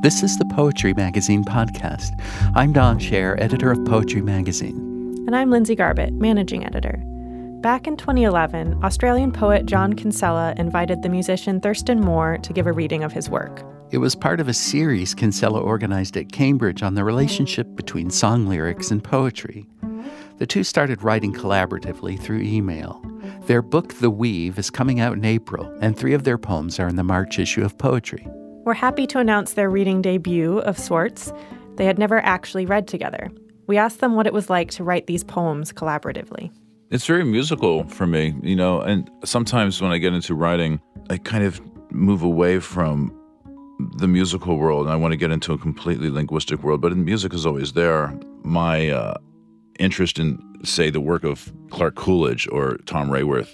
This is the Poetry Magazine podcast. I'm Don Scher, editor of Poetry Magazine. And I'm Lindsay Garbett, managing editor. Back in 2011, Australian poet John Kinsella invited the musician Thurston Moore to give a reading of his work. It was part of a series Kinsella organized at Cambridge on the relationship between song lyrics and poetry. The two started writing collaboratively through email. Their book, The Weave, is coming out in April, and 3 of their poems are in the March issue of Poetry. We're happy to announce their reading debut of sorts. They had never actually read together. We asked them what it was like to write these poems collaboratively. It's very musical for me, and sometimes when I get into writing, I kind of move away from the musical world and I want to get into a completely linguistic world, but music is always there. My interest in, say, the work of Clark Coolidge or Tom Rayworth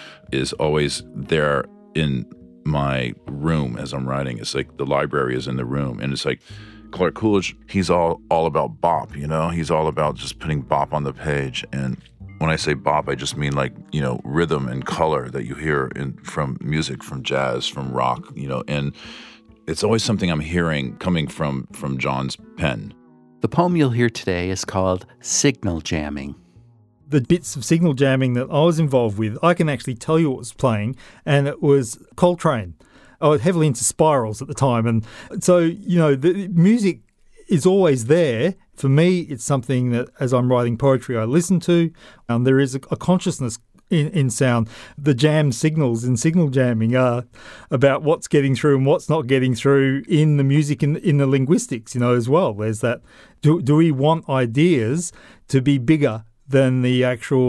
is always there in my room as I'm writing. It's like the library is in the room, and it's like Clark Coolidge, he's all about bop, He's all about just putting bop on the page. And when I say bop, I just mean rhythm and color that you hear from music, from jazz, from rock, and it's always something I'm hearing coming from John's pen. The poem you'll hear today is called Signal Jamming. The bits of signal jamming that I was involved with, I can actually tell you what was playing, and it was Coltrane. I was heavily into spirals at the time, and so, the music is always there. For me, it's something that, as I'm writing poetry, I listen to. There is a consciousness in sound. The jam signals in signal jamming are about what's getting through and what's not getting through in the music, in the linguistics, as well. There's that, do we want ideas to be bigger than the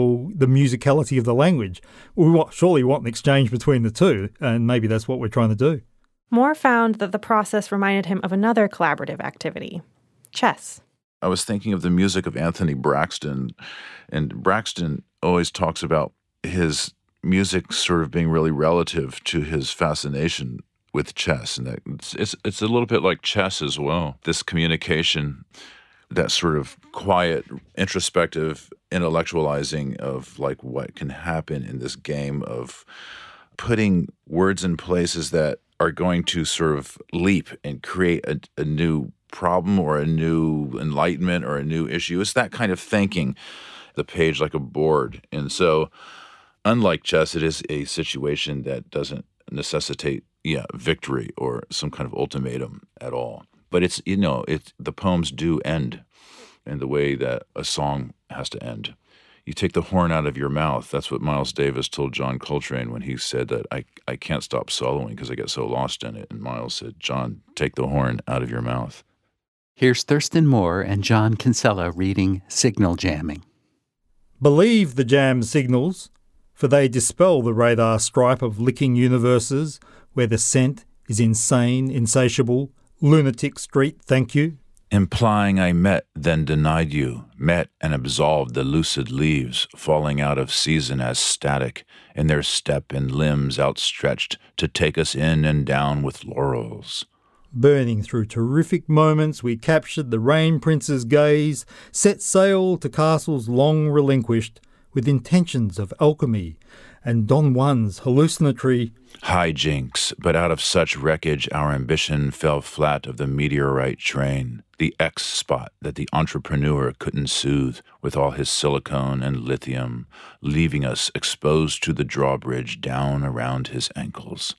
musicality of the language? We surely want an exchange between the two, and maybe that's what we're trying to do. Moore found that the process reminded him of another collaborative activity, chess. I was thinking of the music of Anthony Braxton, and Braxton always talks about his music sort of being really relative to his fascination with chess, and that it's a little bit like chess as well. This communication, that sort of quiet, introspective intellectualizing of what can happen in this game of putting words in places that are going to sort of leap and create a new problem or a new enlightenment or a new issue. It's that kind of thinking, the page like a board. And so, unlike chess, it is a situation that doesn't necessitate, victory or some kind of ultimatum at all. But the poems do end in the way that a song has to end. You take the horn out of your mouth. That's what Miles Davis told John Coltrane when he said that I can't stop soloing because I get so lost in it. And Miles said, John, take the horn out of your mouth. Here's Thurston Moore and John Kinsella reading Signal Jamming. Believe the jam signals, for they dispel the radar stripe of licking universes where the scent is insane, insatiable, lunatic street, thank you. Implying I met, then denied you, met and absolved the lucid leaves, falling out of season as static, in their step and limbs outstretched to take us in and down with laurels. Burning through terrific moments, we captured the rain prince's gaze, set sail to castles long relinquished, with intentions of alchemy, and Don Juan's hallucinatory hijinks, but out of such wreckage our ambition fell flat of the meteorite train, the X spot that the entrepreneur couldn't soothe with all his silicone and lithium, leaving us exposed to the drawbridge down around his ankles.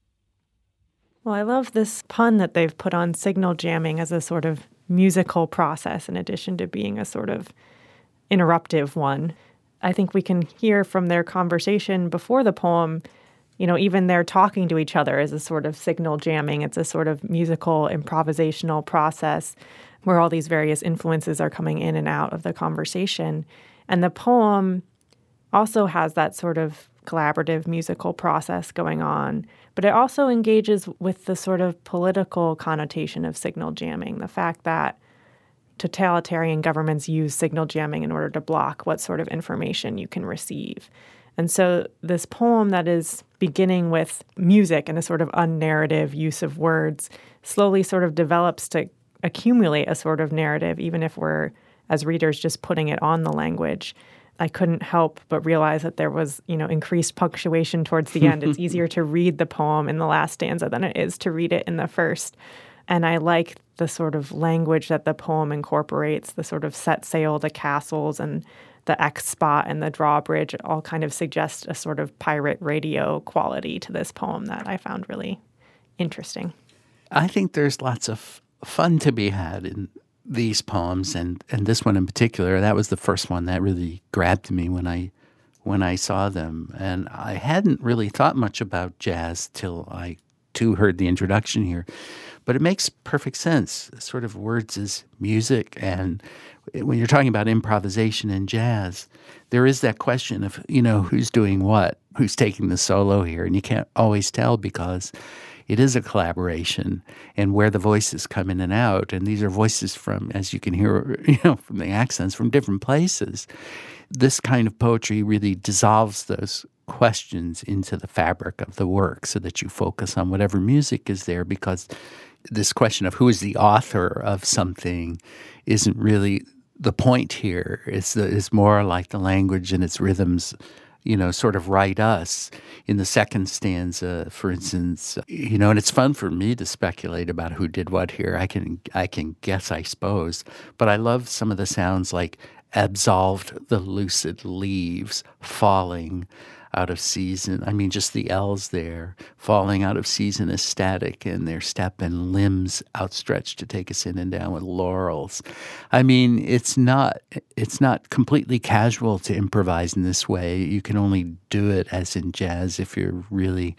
Well, I love this pun that they've put on signal jamming as a sort of musical process in addition to being a sort of interruptive one. I think we can hear from their conversation before the poem, even their talking to each other is a sort of signal jamming. It's a sort of musical, improvisational process where all these various influences are coming in and out of the conversation. And the poem also has that sort of collaborative musical process going on, but it also engages with the sort of political connotation of signal jamming, the fact that totalitarian governments use signal jamming in order to block what sort of information you can receive. And so this poem that is beginning with music and a sort of unnarrative use of words slowly sort of develops to accumulate a sort of narrative, even if we're, as readers, just putting it on the language. I couldn't help but realize that there was, increased punctuation towards the end. It's easier to read the poem in the last stanza than it is to read it in the first. And I like the sort of language that the poem incorporates, the sort of set sail, the castles, and the X spot and the drawbridge. It all kind of suggests a sort of pirate radio quality to this poem that I found really interesting. I think there's lots of fun to be had in these poems, and this one in particular. That was the first one that really grabbed me when I saw them. And I hadn't really thought much about jazz till I, too, heard the introduction here. But it makes perfect sense. Sort of words as music. And when you're talking about improvisation in jazz, there is that question of, who's doing what, who's taking the solo here. And you can't always tell because it is a collaboration and where the voices come in and out. And these are voices from, as you can hear, from the accents, from different places. This kind of poetry really dissolves those questions into the fabric of the work so that you focus on whatever music is there, because this question of who is the author of something isn't really the point here. It's more like the language and its rhythms, sort of write us. In the second stanza, for instance, and it's fun for me to speculate about who did what here. I can guess, I suppose. But I love some of the sounds like absolved the lucid leaves falling out of season. I mean, just the L's there, falling out of season is static in their step, and limbs outstretched to take us in and down with laurels. I mean, it's not completely casual to improvise in this way. You can only do it, as in jazz, if you're really,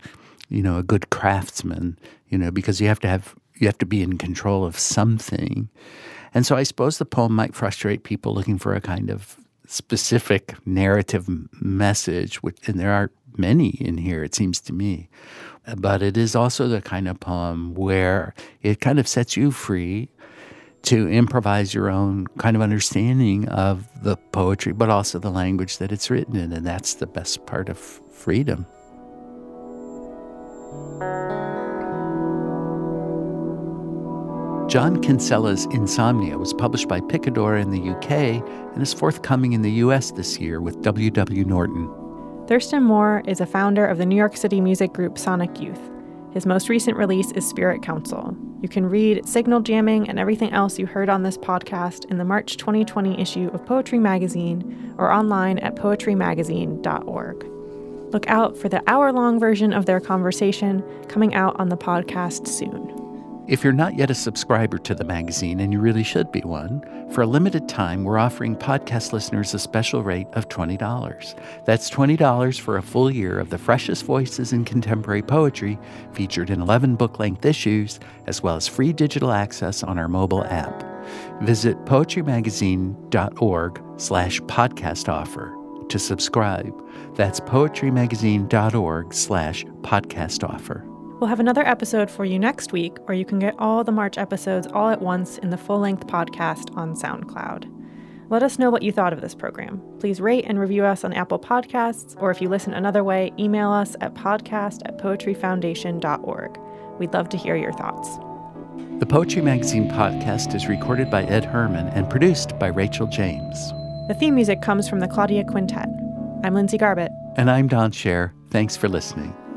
a good craftsman, because you have to be in control of something. And so I suppose the poem might frustrate people looking for a kind of specific narrative message, and there are many in here, it seems to me. But it is also the kind of poem where it kind of sets you free to improvise your own kind of understanding of the poetry, but also the language that it's written in, and that's the best part of freedom. John Kinsella's Insomnia was published by Picador in the UK and is forthcoming in the US this year with W.W. Norton. Thurston Moore is a founder of the New York City music group Sonic Youth. His most recent release is Spirit Council. You can read Signal Jamming and everything else you heard on this podcast in the March 2020 issue of Poetry Magazine or online at poetrymagazine.org. Look out for the hour-long version of their conversation coming out on the podcast soon. If you're not yet a subscriber to the magazine, and you really should be one, for a limited time, we're offering podcast listeners a special rate of $20. That's $20 for a full year of the freshest voices in contemporary poetry, featured in 11 book-length issues, as well as free digital access on our mobile app. Visit poetrymagazine.org/podcast offer to subscribe. That's poetrymagazine.org/podcast offer. We'll have another episode for you next week, or you can get all the March episodes all at once in the full-length podcast on SoundCloud. Let us know what you thought of this program. Please rate and review us on Apple Podcasts, or if you listen another way, email us at podcast@poetryfoundation.org. We'd love to hear your thoughts. The Poetry Magazine podcast is recorded by Ed Herman and produced by Rachel James. The theme music comes from the Claudia Quintet. I'm Lindsay Garbett. And I'm Don Scher. Thanks for listening.